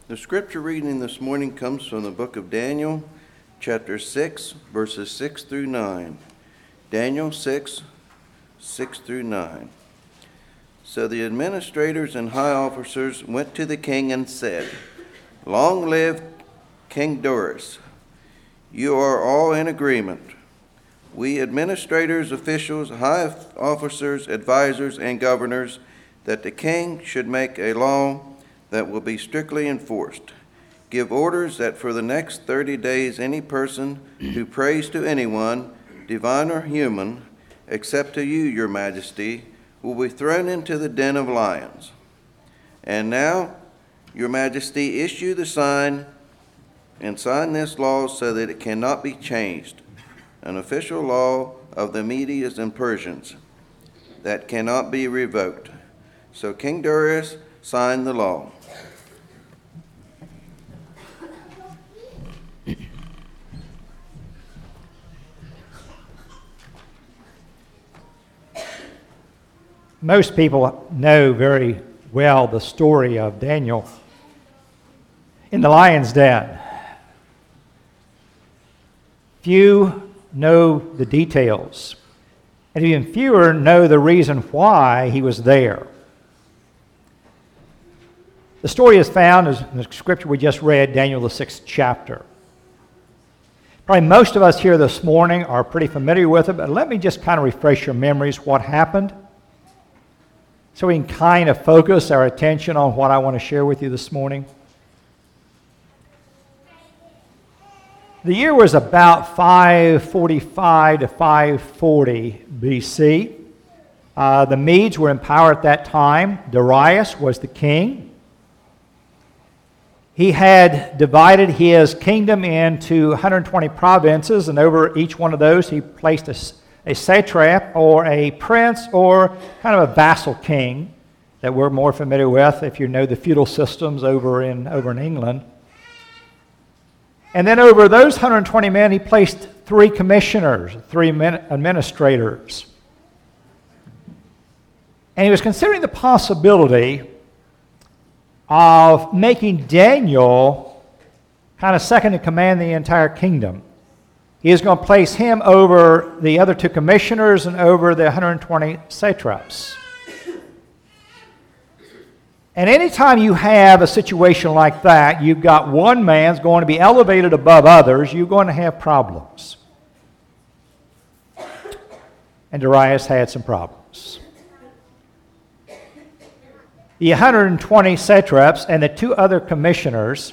The scripture reading this morning comes from the book of Daniel, chapter 6, verses 6 through 9. Daniel 6, 6 through 9. So the administrators and high officers went to the king and said, "Long live King Darius! You are all in agreement. We administrators, officials, high officers, advisors, and governors, that the king should make a law that will be strictly enforced. Give orders that for the next 30 days any person who prays to anyone, divine or human, except to you, your majesty, will be thrown into the den of lions. And now, your majesty, issue the sign and sign this law so that it cannot be changed, an official law of the Medes and Persians that cannot be revoked." So King Darius signed the law. Most people know very well the story of Daniel in the lion's den. Few know the details, and even fewer know the reason why he was there. The story is found in the scripture we just read, Daniel the 6th chapter. Probably most of us here this morning are pretty familiar with it, but let me just kind of refresh your memories what happened, so we can kind of focus our attention on what I want to share with you this morning. The year was about 545 to 540 BC. The Medes were in power at that time. Darius was the king. He had divided his kingdom into 120 provinces, and over each one of those he placed a satrap or a prince or kind of a vassal king that we're more familiar with if you know the feudal systems over in England. And then over those 120 men, he placed 3 commissioners, 3 administrators. And he was considering the possibility of making Daniel kind of second in command in the entire kingdom. He is going to place him over the other 2 commissioners and over the 120 satraps. And anytime you have a situation like that, you've got one man's going to be elevated above others, you're going to have problems. And Darius had some problems. The 120 satraps and the 2 other commissioners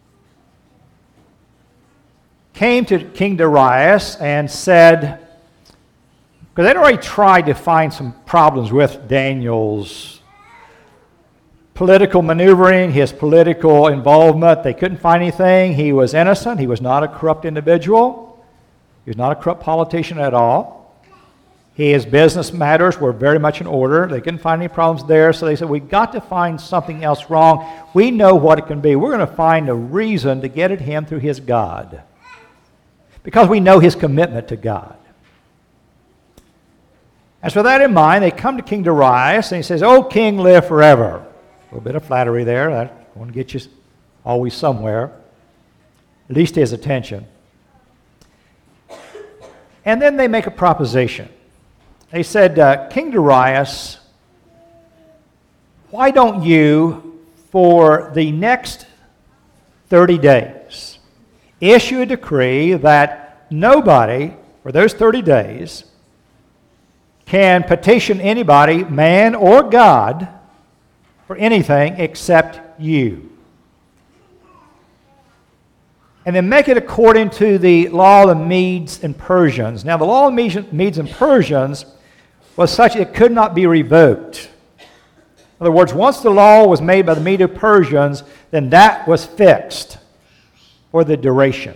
came to King Darius and said, because they'd already tried to find some problems with Daniel's political maneuvering, his political involvement. They couldn't find anything. He was innocent. He was not a corrupt individual. He was not a corrupt politician at all. His business matters were very much in order. They couldn't find any problems there, so they said, we've got to find something else wrong. We know what it can be. We're going to find a reason to get at him through his God, because we know his commitment to God. And so with that in mind, they come to King Darius, and he says, "Oh, king, live forever." A little bit of flattery there. That's going to get you always somewhere, at least his attention. And then they make a proposition. They said, "King Darius, why don't you, for the next 30 days, issue a decree that nobody, for those 30 days, can petition anybody, man or God, for anything except you. And then make it according to the law of the Medes and Persians." Now, the law of Medes and Persians was such it could not be revoked. In other words, once the law was made by the Medes and Persians, then that was fixed for the duration.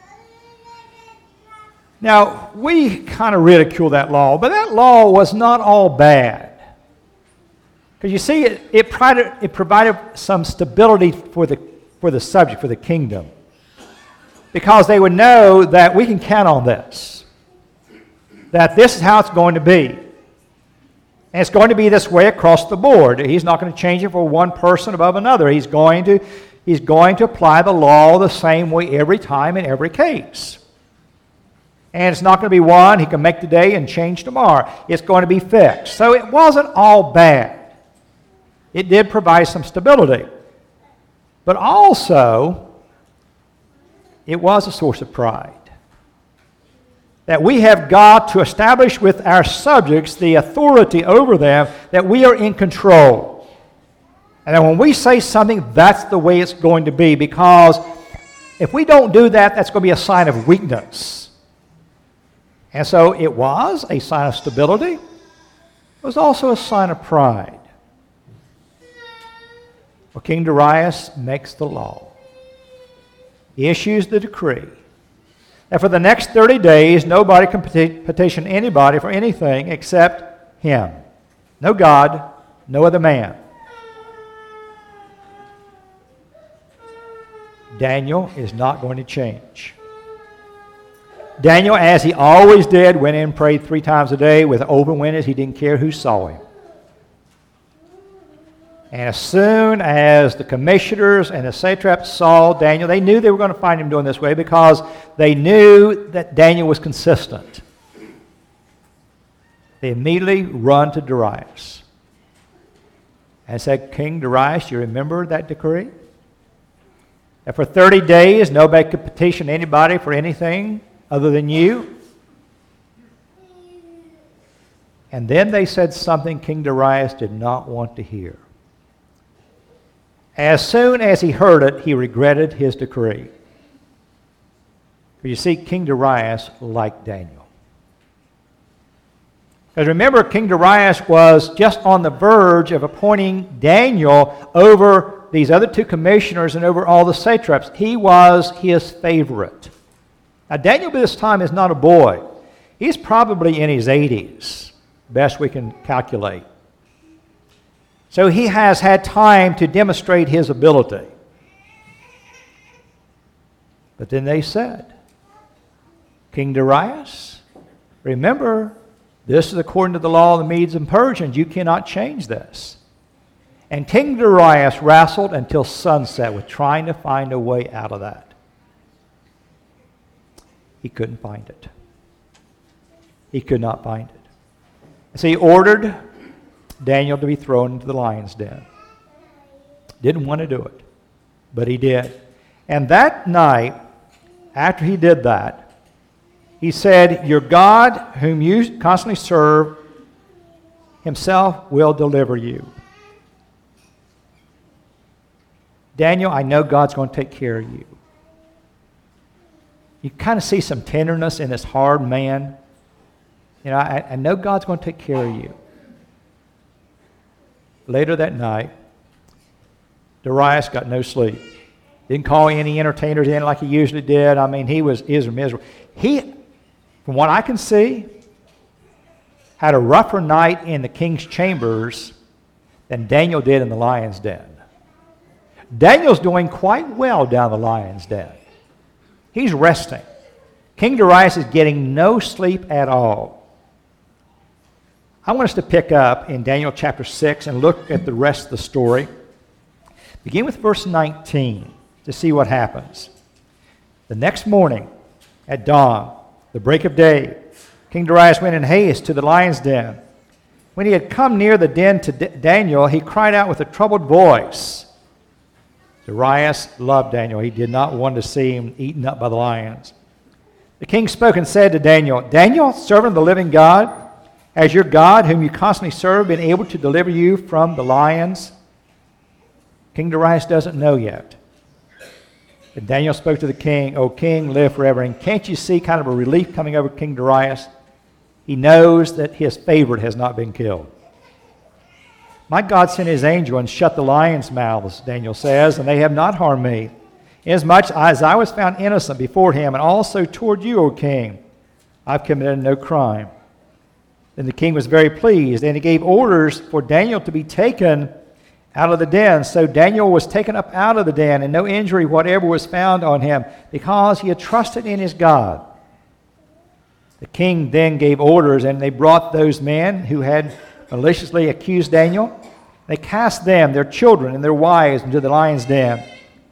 Now, we kind of ridicule that law, but that law was not all bad. Because you see, it provided some stability for the subject, for the kingdom. Because they would know that we can count on this. That this is how it's going to be. And it's going to be this way across the board. He's not going to change it for one person above another. He's going to He's going to apply the law the same way every time in every case. And it's not going to be one he can make today and change tomorrow. It's going to be fixed. So it wasn't all bad. It did provide some stability. But also, it was a source of pride. That we have got to establish with our subjects the authority over them, that we are in control. And that when we say something, that's the way it's going to be, because if we don't do that, that's going to be a sign of weakness. And so it was a sign of stability. It was also a sign of pride. Well, King Darius makes the law. He issues the decree that for the next 30 days, nobody can petition anybody for anything except him. No God, no other man. Daniel is not going to change. Daniel, as he always did, went in and prayed 3 times a day with open windows. He didn't care who saw him. And as soon as the commissioners and the satraps saw Daniel, they knew they were going to find him doing this way because they knew that Daniel was consistent. They immediately run to Darius and said, King Darius, you remember that decree? That for 30 days nobody could petition anybody for anything other than you? And then they said something King Darius did not want to hear. As soon as he heard it, he regretted his decree. But you see, King Darius liked Daniel. Because remember, King Darius was just on the verge of appointing Daniel over these other 2 commissioners and over all the satraps. He was his favorite. Now, Daniel by this time is not a boy. He's probably in his 80s, best we can calculate. So he has had time to demonstrate his ability. But then they said, King Darius, remember, this is according to the law of the Medes and Persians. You cannot change this. And King Darius wrestled until sunset with trying to find a way out of that. He couldn't find it. He could not find it. So he ordered Daniel to be thrown into the lion's den. Didn't want to do it, but he did. And that night, after he did that, he said, your God, whom you constantly serve, himself will deliver you. Daniel, I know God's going to take care of you. You kind of see some tenderness in this hard man. You know, I know God's going to take care of you. Later that night, Darius got no sleep. Didn't call any entertainers in like he usually did. I mean, he was miserable. He, from what I can see, had a rougher night in the king's chambers than Daniel did in the lion's den. Daniel's doing quite well down the lion's den. He's resting. King Darius is getting no sleep at all. I want us to pick up in Daniel chapter 6 and look at the rest of the story. Begin with verse 19 to see what happens. The next morning at dawn, the break of day, King Darius went in haste to the lion's den. When he had come near the den to Daniel, he cried out with a troubled voice. Darius loved Daniel. He did not want to see him eaten up by the lions. The king spoke and said to Daniel, Daniel, servant of the living God, has your God, whom you constantly serve, been able to deliver you from the lions? King Darius doesn't know yet. And Daniel spoke to the king, O king, live forever. And can't you see kind of a relief coming over King Darius? He knows that his favorite has not been killed. My God sent his angel and shut the lions' mouths, Daniel says, and they have not harmed me, inasmuch as I was found innocent before him, and also toward you, O king. I've committed no crime. Then the king was very pleased, and he gave orders for Daniel to be taken out of the den. So Daniel was taken up out of the den, and no injury whatever was found on him, because he had trusted in his God. The king then gave orders, and they brought those men who had maliciously accused Daniel. They cast them, their children, and their wives into the lion's den.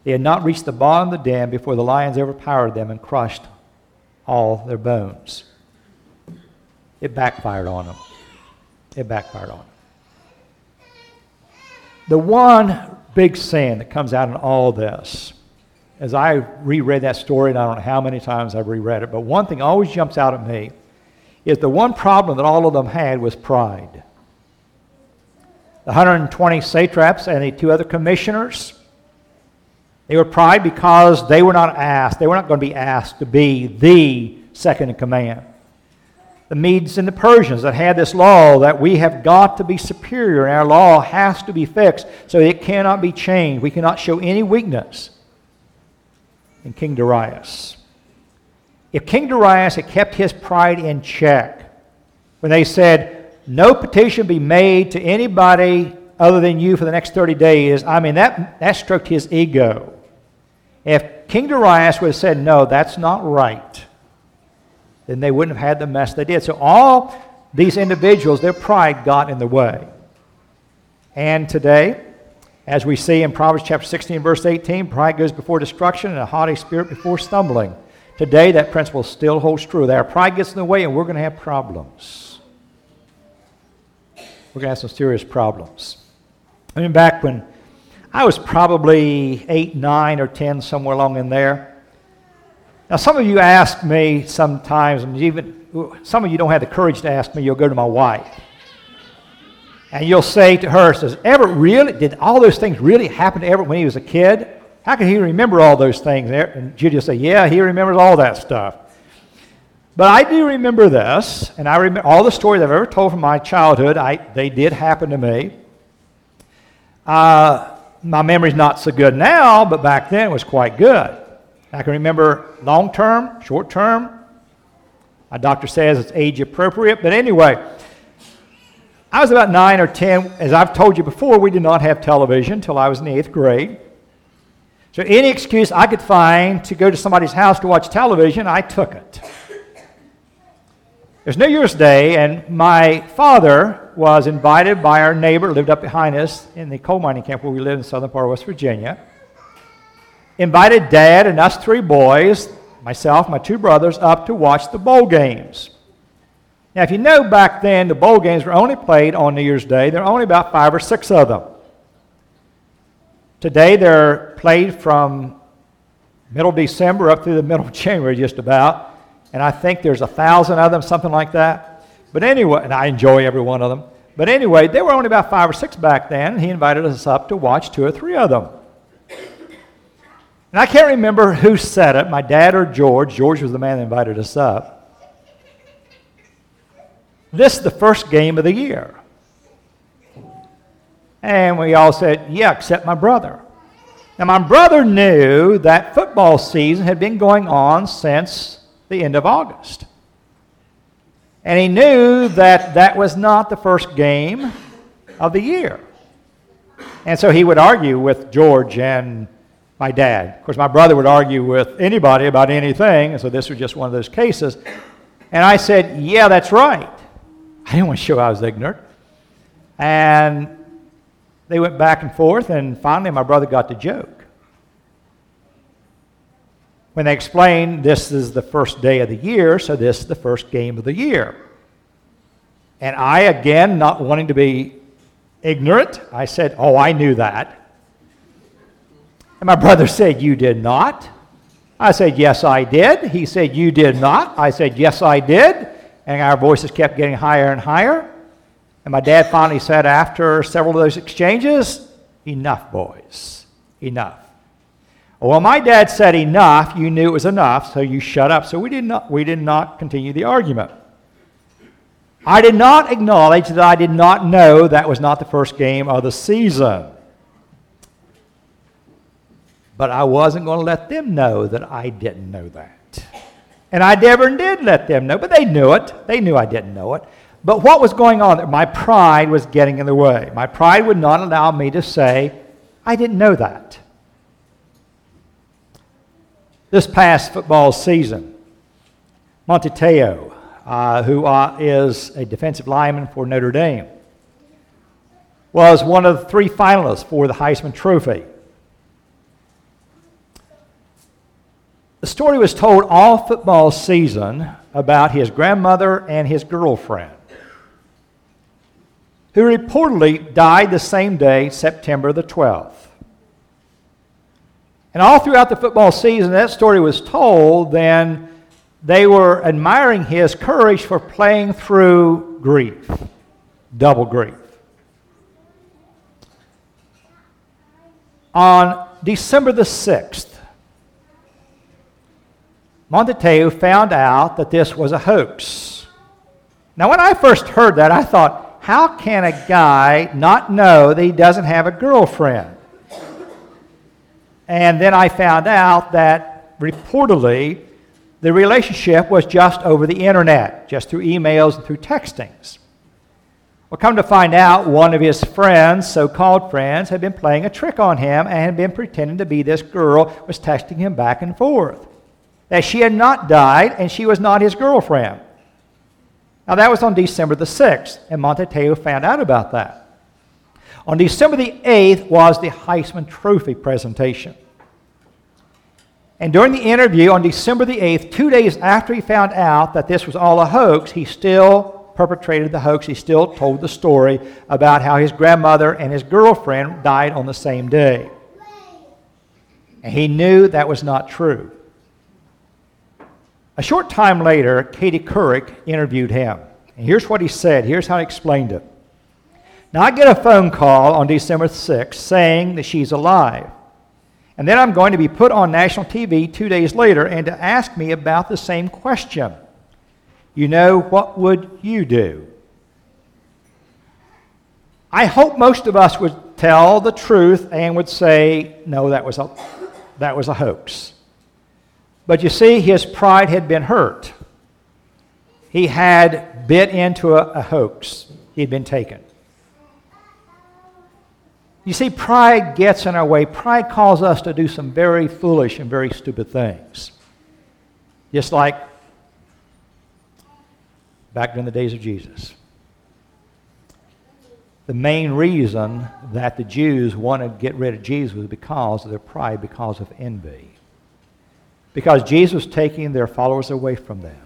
They had not reached the bottom of the den before the lions overpowered them and crushed all their bones. It backfired on them. It backfired on them. The one big sin that comes out in all this, as I reread that story, and I don't know how many times I've reread it, but one thing always jumps out at me is the one problem that all of them had was pride. The 120 satraps and the 2 other commissioners, they were pride because they were not asked. They were not going to be asked to be the second in command. The Medes and the Persians that had this law that we have got to be superior and our law has to be fixed so it cannot be changed. We cannot show any weakness in King Darius. If King Darius had kept his pride in check, when they said, no petition be made to anybody other than you for the next 30 days, I mean, that stroked his ego. If King Darius would have said, no, that's not right, then they wouldn't have had the mess they did. So all these individuals, their pride got in the way. And today, as we see in Proverbs chapter 16, verse 18, pride goes before destruction and a haughty spirit before stumbling. Today, that principle still holds true. That our pride gets in the way and we're going to have problems. We're going to have some serious problems. I mean, back when I was probably 8, 9, or 10, somewhere along in there. Now, some of you ask me sometimes, and even some of you don't have the courage to ask me, you'll go to my wife. And you'll say to her, did all those things really happen to Everett when he was a kid? How can he remember all those things? And Judy will say, yeah, he remembers all that stuff. But I do remember this, and I remember all the stories I've ever told from my childhood. They did happen to me. My memory's not so good now, but back then it was quite good. I can remember long term, short term. My doctor says it's age appropriate, but anyway, I was about 9 or 10. As I've told you before, we did not have television until I was in the 8th grade. So any excuse I could find to go to somebody's house to watch television, I took it. It was New Year's Day, and my father was invited by our neighbor who lived up behind us in the coal mining camp where we lived in the southern part of West Virginia. Invited Dad and us 3 boys, myself, my 2 brothers, up to watch the bowl games. Now, if you know, back then, the bowl games were only played on New Year's Day. There were only about 5 or 6 of them. Today, they're played from middle December up through the middle of January, just about. And I think there's 1,000 of them, something like that. But anyway, and I enjoy every one of them. But anyway, there were only about 5 or 6 back then. He invited us up to watch 2 or 3 of them. And I can't remember who said it, my dad or George. George was the man that invited us up. This is the first game of the year. And we all said, yeah, except my brother. Now, my brother knew that football season had been going on since the end of August. And he knew that that was not the first game of the year. And so he would argue with George and my dad. Of course, my brother would argue with anybody about anything, and so this was just one of those cases. And I said, yeah, that's right. I didn't want to show I was ignorant. And they went back and forth, and finally my brother got the joke. When they explained this is the first day of the year, so this is the first game of the year. And I, again, not wanting to be ignorant, I said, oh, I knew that. And my brother said, you did not? I said, yes, I did. He said, you did not? I said, yes, I did. And our voices kept getting higher and higher. And my dad finally said, after several of those exchanges, enough, boys, enough. Well, my dad said enough, you knew it was enough, so you shut up. So we did not continue the argument. I did not acknowledge that I did not know that was not the first game of the season. But I wasn't going to let them know that I didn't know that. And I never did let them know, but they knew it. They knew I didn't know it. But what was going on there? My pride was getting in the way. My pride would not allow me to say, I didn't know that. This past football season, Monte Teo, who is a defensive lineman for Notre Dame, was one of the 3 finalists for the Heisman Trophy. The story was told all football season about his grandmother and his girlfriend, who reportedly died the same day, September the 12th. And all throughout the football season, that story was told, then they were admiring his courage for playing through grief, double grief. On December the 6th, Monteteu found out that this was a hoax. Now, when I first heard that, I thought, how can a guy not know that he doesn't have a girlfriend? And then I found out that reportedly the relationship was just over the internet, just through emails and through textings. Well, come to find out, one of his friends, so-called friends, had been playing a trick on him and had been pretending to be this girl, was texting him back and forth. That she had not died and she was not his girlfriend. Now that was on December the 6th, and Monteteu found out about that. On December the 8th was the Heisman Trophy presentation. And during the interview on December the 8th, 2 days after he found out that this was all a hoax, he still perpetrated the hoax. He still told the story about how his grandmother and his girlfriend died on the same day. And he knew that was not true. A short time later, Katie Couric interviewed him. And here's what he said. Here's how he explained it. Now, I get a phone call on December 6th saying that she's alive. And then I'm going to be put on national TV 2 days later and to ask me about the same question. You know, what would you do? I hope most of us would tell the truth and would say, no, that was a hoax. But you see, his pride had been hurt. He had bit into a hoax. He had been taken. You see, pride gets in our way. Pride calls us to do some very foolish and very stupid things. Just like back during the days of Jesus. The main reason that the Jews wanted to get rid of Jesus was because of their pride, because of envy. Because Jesus was taking their followers away from them.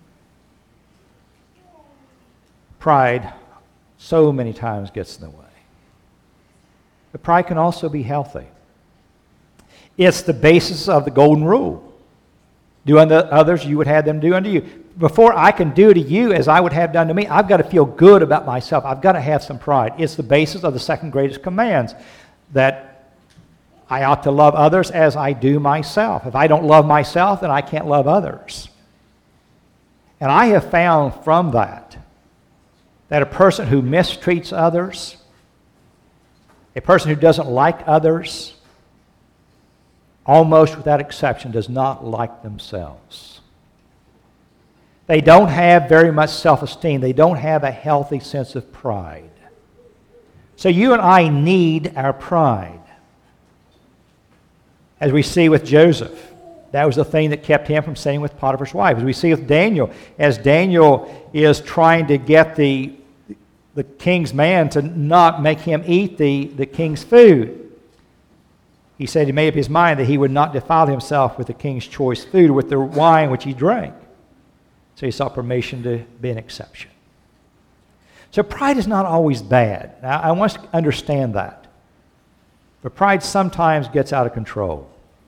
Pride so many times gets in the way. But pride can also be healthy. It's the basis of the golden rule. Do unto others, you would have them do unto you. Before I can do to you as I would have done to me, I've got to feel good about myself. I've got to have some pride. It's the basis of the second greatest commands, that I ought to love others as I do myself. If I don't love myself, then I can't love others. And I have found from that a person who mistreats others, a person who doesn't like others, almost without exception, does not like themselves. They don't have very much self-esteem. They don't have a healthy sense of pride. So you and I need our pride. As we see with Joseph, that was the thing that kept him from staying with Potiphar's wife. As we see with Daniel, as Daniel is trying to get the king's man to not make him eat the king's food, he said he made up his mind that he would not defile himself with the king's choice food or with the wine which he drank. So he sought permission to be an exception. So pride is not always bad. Now, I want us to understand that. But pride sometimes gets out of control.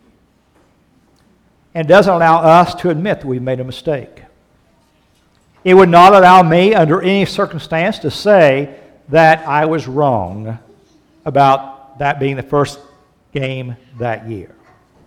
And doesn't allow us to admit that we've made a mistake. It would not allow me, under any circumstance, to say that I was wrong about that being the first game that year.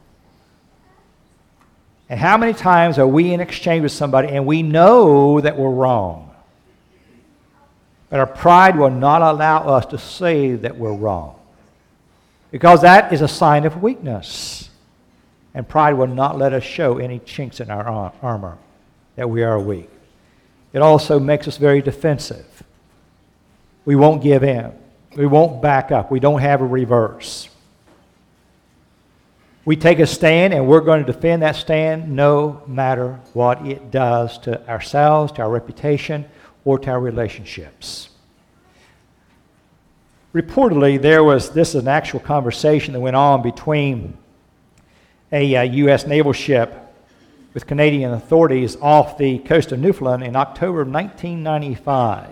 And how many times are we in exchange with somebody and we know that we're wrong? But our pride will not allow us to say that we're wrong. Because that is a sign of weakness. And pride will not let us show any chinks in our armor that we are weak. It also makes us very defensive. We won't give in. We won't back up. We don't have a reverse. We take a stand and we're going to defend that stand no matter what it does to ourselves, to our reputation, or to our relationships. Reportedly, this is an actual conversation that went on between a U.S. naval ship with Canadian authorities off the coast of Newfoundland in October of 1995.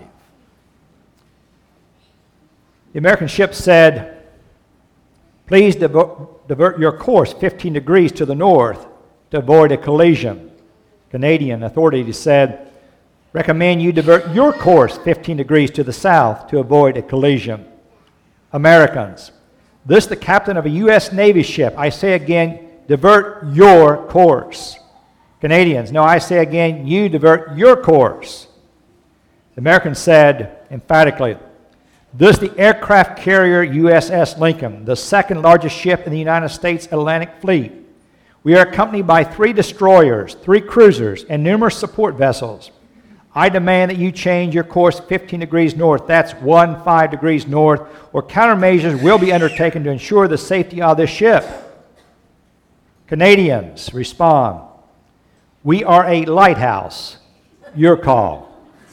The American ship said, "Please divert your course 15 degrees to the north to avoid a collision." Canadian authorities said, "Recommend you divert your course 15 degrees to the south to avoid a collision." Americans, "This the captain of a U.S. Navy ship. I say again, divert your course." Canadians, "No, I say again, you divert your course." The Americans said emphatically, "This the aircraft carrier USS Lincoln, the second largest ship in the United States Atlantic Fleet. We are accompanied by 3 destroyers, 3 cruisers, and numerous support vessels. I demand that you change your course 15 degrees north, that's 15 degrees north, or countermeasures will be undertaken to ensure the safety of this ship." Canadians respond, "We are a lighthouse. Your call."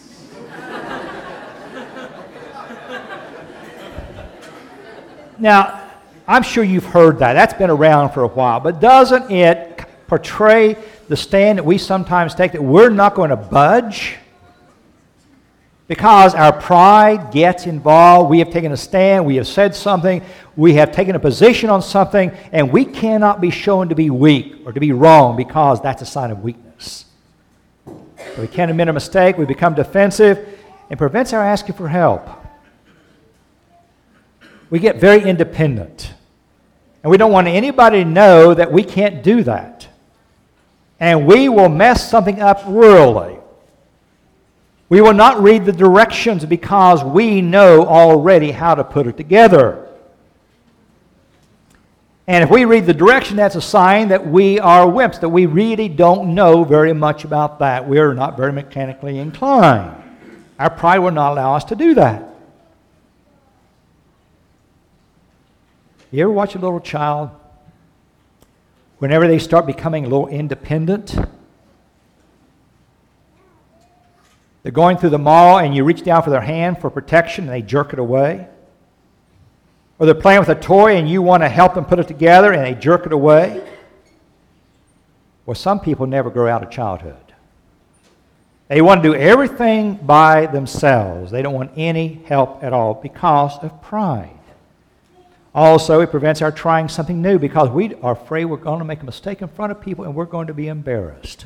Now, I'm sure you've heard that. That's been around for a while. But doesn't it portray the stand that we sometimes take that we're not going to budge? Because our pride gets involved. We have taken a stand. We have said something. We have taken a position on something. And we cannot be shown to be weak or to be wrong because that's a sign of weakness. So we can't admit a mistake. We become defensive and prevents our asking for help. We get very independent. And we don't want anybody to know that we can't do that. And we will mess something up royally. We will not read the directions because we know already how to put it together. And if we read the direction, that's a sign that we are wimps, that we really don't know very much about that. We're not very mechanically inclined. Our pride will not allow us to do that. You ever watch a little child? Whenever they start becoming a little independent, they're going through the mall and you reach down for their hand for protection and they jerk it away. Or they're playing with a toy and you want to help them put it together and they jerk it away. Well, some people never grow out of childhood. They want to do everything by themselves. They don't want any help at all because of pride. Also, it prevents our trying something new because we are afraid we're going to make a mistake in front of people and we're going to be embarrassed.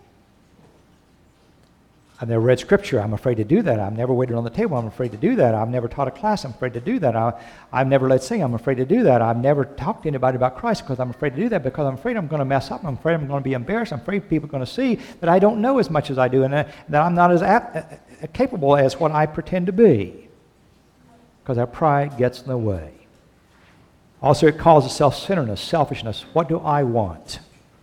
I've never read Scripture. I'm afraid to do that. I've never waited on the table. I'm afraid to do that. I've never taught a class. I'm afraid to do that. I've never led sing. I'm afraid to do that. I've never talked to anybody about Christ because I'm afraid to do that because I'm afraid I'm going to mess up. I'm afraid I'm going to be embarrassed. I'm afraid people are going to see that I don't know as much as I do and that I'm not as capable as what I pretend to be because our pride gets in the way. Also, it causes self-centeredness, selfishness. What do I want?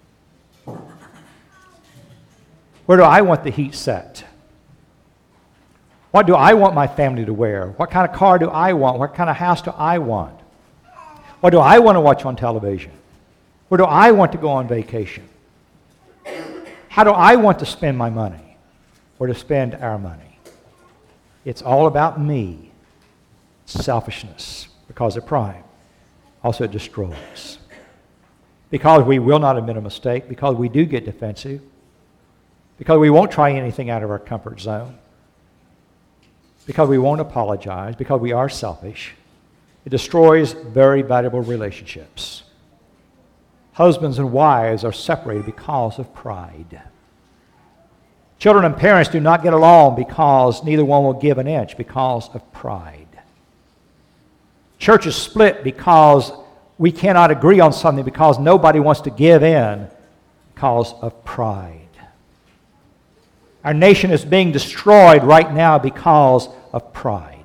Where do I want the heat set? What do I want my family to wear? What kind of car do I want? What kind of house do I want? What do I want to watch on television? Where do I want to go on vacation? How do I want to spend my money or to spend our money? It's all about me. Selfishness because of pride. Also, it destroys. Because we will not admit a mistake, because we do get defensive, because we won't try anything out of our comfort zone, because we won't apologize, because we are selfish, it destroys very valuable relationships. Husbands and wives are separated because of pride. Children and parents do not get along because neither one will give an inch because of pride. Churches split because we cannot agree on something because nobody wants to give in because of pride. Our nation is being destroyed right now because of pride.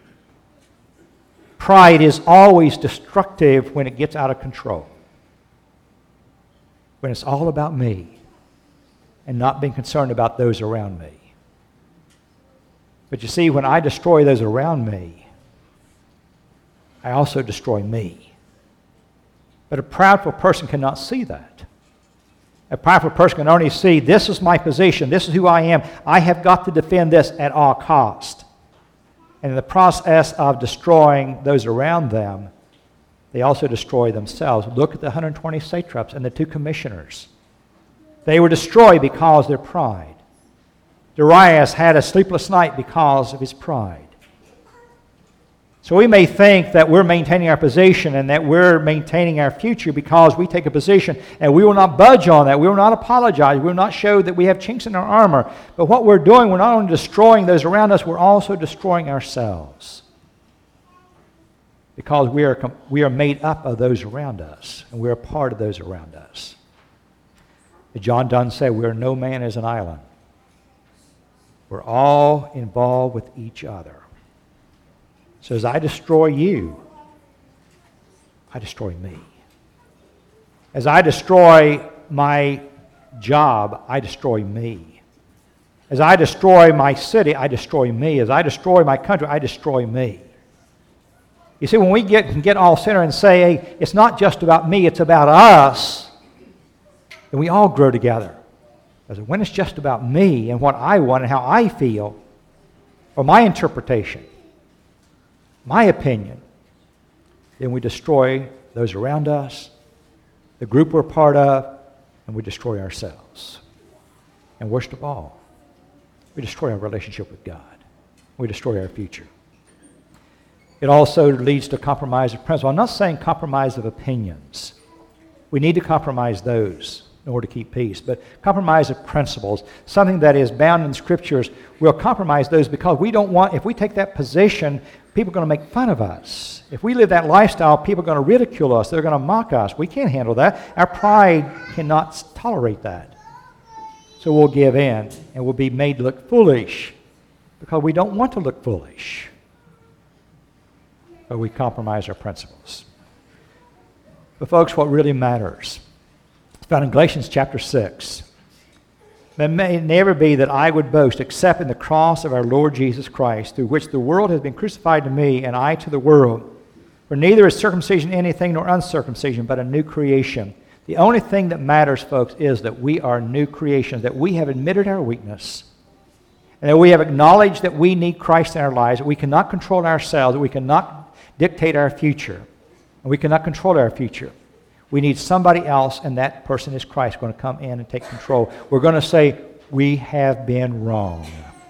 Pride is always destructive when it gets out of control. When it's all about me and not being concerned about those around me. But you see, when I destroy those around me, I also destroy me. But a prideful person cannot see that. A prideful person can only see, this is my position, this is who I am, I have got to defend this at all cost. And in the process of destroying those around them, they also destroy themselves. Look at the 120 satraps and the 2 commissioners. They were destroyed because of their pride. Darius had a sleepless night because of his pride. So we may think that we're maintaining our position and that we're maintaining our future because we take a position, and we will not budge on that. We will not apologize. We will not show that we have chinks in our armor. But what we're doing, we're not only destroying those around us, we're also destroying ourselves. Because we are made up of those around us, and we're a part of those around us. As John Donne said, "We are no man as an island." We're all involved with each other. So as I destroy you, I destroy me. As I destroy my job, I destroy me. As I destroy my city, I destroy me. As I destroy my country, I destroy me. You see, when we get all centered and say, hey, it's not just about me, it's about us, then we all grow together. Because when it's just about me and what I want and how I feel, or my interpretation, my opinion, then we destroy those around us, the group we're part of, and we destroy ourselves. And worst of all, we destroy our relationship with God. We destroy our future. It also leads to compromise of principle. I'm not saying compromise of opinions. We need to compromise those in order to keep peace. But compromise of principles, something that is bound in Scriptures, we'll compromise those because we don't want, if we take that position, people are going to make fun of us. If we live that lifestyle, people are going to ridicule us. They're going to mock us. We can't handle that. Our pride cannot tolerate that. So we'll give in and we'll be made to look foolish because we don't want to look foolish. But we compromise our principles. But folks, what really matters is found in Galatians chapter 6. It may never be that I would boast except in the cross of our Lord Jesus Christ, through which the world has been crucified to me and I to the world. For neither is circumcision anything nor uncircumcision, but a new creation. The only thing that matters, folks, is that we are new creations, that we have admitted our weakness, and that we have acknowledged that we need Christ in our lives, that we cannot control ourselves, that we cannot dictate our future, and we cannot control our future. We need somebody else, and that person is Christ, going to come in and take control. We're going to say, we have been wrong.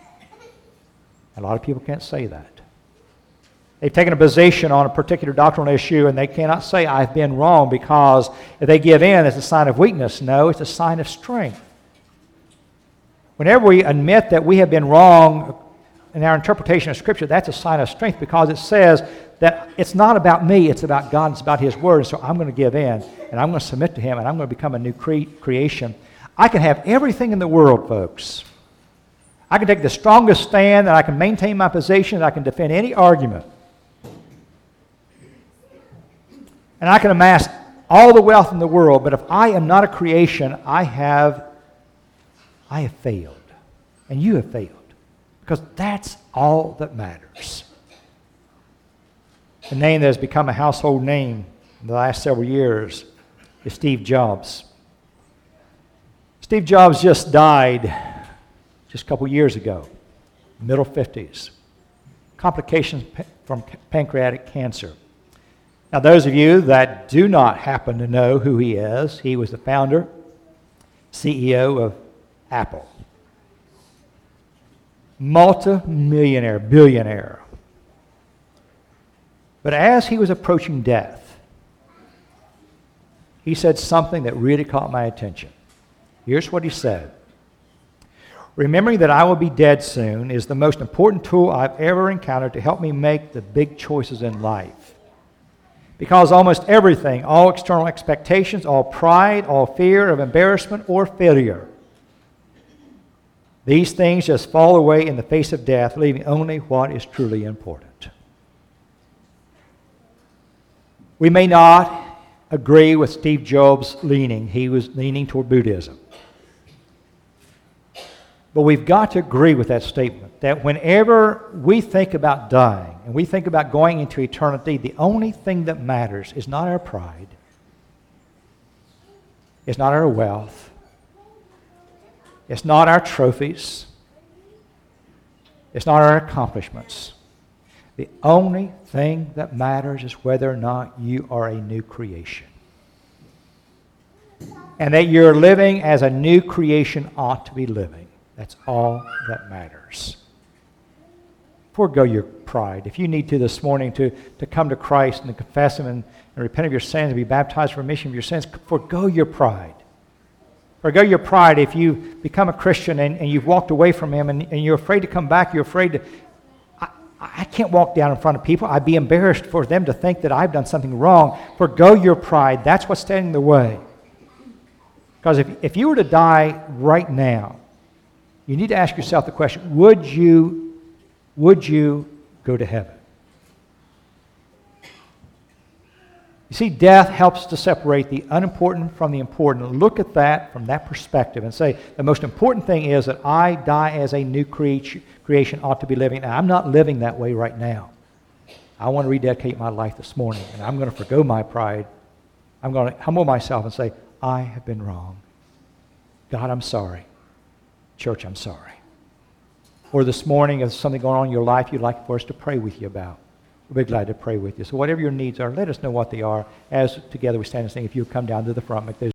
A lot of people can't say that. They've taken a position on a particular doctrinal issue, and they cannot say, I've been wrong, because if they give in, it's a sign of weakness. No, it's a sign of strength. Whenever we admit that we have been wrong in our interpretation of Scripture, that's a sign of strength, because it says that it's not about me, it's about God, it's about His Word, and so I'm going to give in, and I'm going to submit to Him, and I'm going to become a new creation. I can have everything in the world, folks. I can take the strongest stand, and I can maintain my position, and I can defend any argument. And I can amass all the wealth in the world, but if I am not a creation, I have failed, and you have failed. Because that's all that matters. The name that has become a household name in the last several years is Steve Jobs. Steve Jobs just died just a couple years ago, middle 50s. Complications from pancreatic cancer. Now, those of you that do not happen to know who he is, he was the founder, CEO of Apple. Multi-millionaire, billionaire. But as he was approaching death, he said something that really caught my attention. Here's what he said. Remembering that I will be dead soon is the most important tool I've ever encountered to help me make the big choices in life. Because almost everything, all external expectations, all pride, all fear of embarrassment or failure, these things just fall away in the face of death, leaving only what is truly important. We may not agree with Steve Jobs' leaning. He was leaning toward Buddhism. But we've got to agree with that statement, that whenever we think about dying and we think about going into eternity, the only thing that matters is not our pride, it's not our wealth, it's not our trophies, it's not our accomplishments. The only thing that matters is whether or not you are a new creation. and that you're living as a new creation ought to be living. That's all that matters. Forego your pride. If you need to this morning to come to Christ and to confess Him and repent of your sins and be baptized for remission of your sins, forego your pride. Forego your pride if you become a Christian and you've walked away from Him and you're afraid to come back. You're afraid to... I can't walk down in front of people. I'd be embarrassed for them to think that I've done something wrong. Forego your pride. That's what's standing in the way. Because if you were to die right now, you need to ask yourself the question, would you go to heaven? You see, death helps to separate the unimportant from the important. Look at that from that perspective and say, the most important thing is that I die as a new creation ought to be living. Now, I'm not living that way right now. I want to rededicate my life this morning, and I'm going to forgo my pride. I'm going to humble myself and say, I have been wrong. God, I'm sorry. Church, I'm sorry. Or this morning, if there's something going on in your life you'd like for us to pray with you about, we'll be glad to pray with you. So whatever your needs are, let us know what they are as together we stand and sing. If you'll come down to the front, make those